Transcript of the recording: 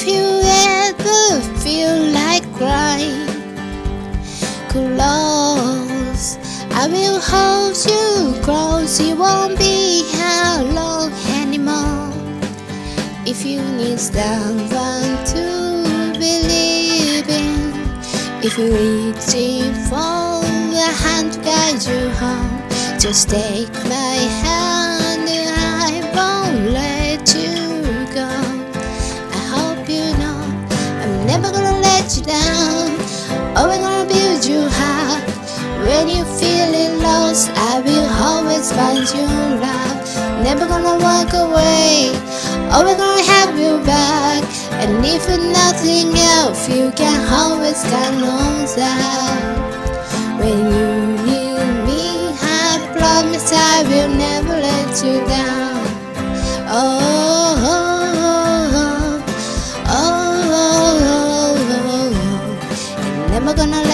If you ever feel like crying, close, I will hold you close. You won't be alone anymore. If you need someone to believe in, if you're reaching for a hand to guide you home, just take my hand and I won't let you go. I hope you know I'm never gonna let you down. Always gonna build you up. When you're feeling lost, I will always find you love. Never gonna walk away, always gonna have you back. And if for nothing else, you can always count on that. When you need me, I promise I will never let you down. Oh, oh, oh, oh, oh, oh, oh. I'm never gonna